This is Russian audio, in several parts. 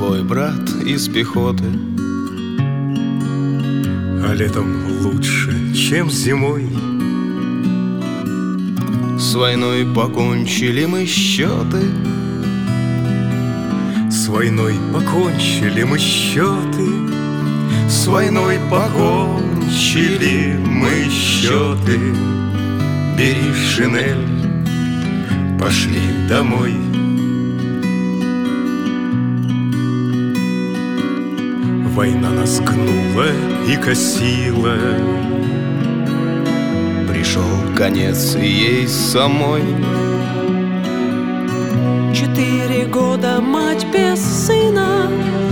свой брат из пехоты. А летом лучше, чем зимой. С войной покончили мы счеты. С войной покончили мы счеты. С войной покончили мы счеты. Бери шинель, пошли домой. Война нас гнула и косила. Пришел конец и ей самой. 4 года мать без сына.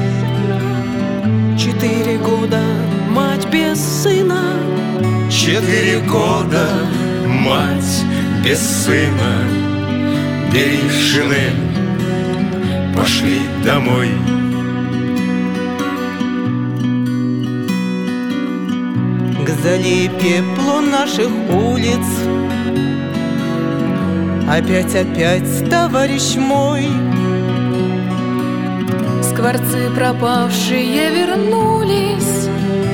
4 года мать без сына. 4 года мать без сына. Бери шинель, пошли домой. К зале пеплу наших улиц опять, товарищ мой. Скворцы пропавшие вернулись.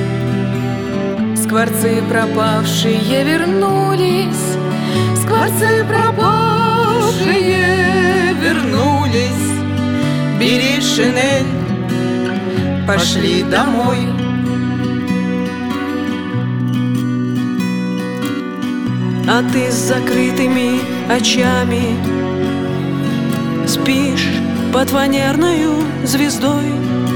Скворцы пропавшие вернулись. Скворцы пропавшие вернулись. Бери шинель, пошли домой. А ты с закрытыми очами спишь под фанерною звездой.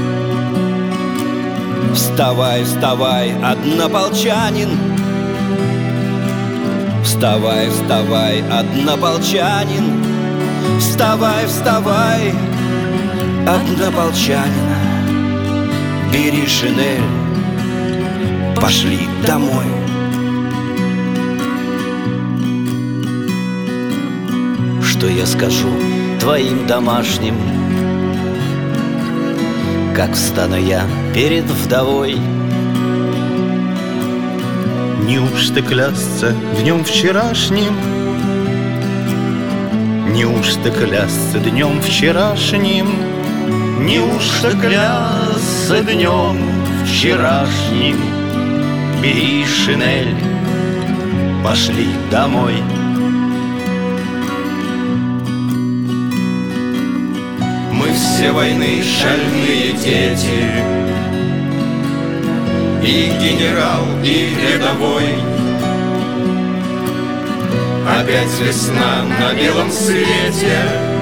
Вставай, вставай, однополчанин. Вставай, вставай, однополчанин. Вставай, вставай, однополчанин. Бери шинель, пошли домой. Что я скажу твоим домашним, как встану я перед вдовой? Неужто клясться днем вчерашним? Неужто клясться днем вчерашним? Неужто клясться днем вчерашним? Бери шинель, пошли домой. Мы все войны шальные дети, и генерал, и рядовой. Опять весна на белом свете.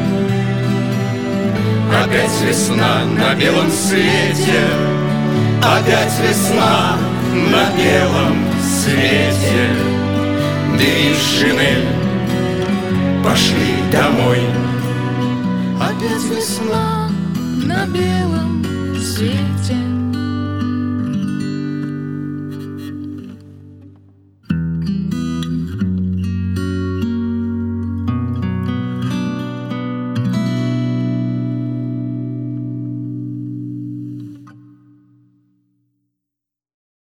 Опять весна на белом свете. Опять весна на белом свете. Бери шинель, пошли домой. Опять весна на белом свете.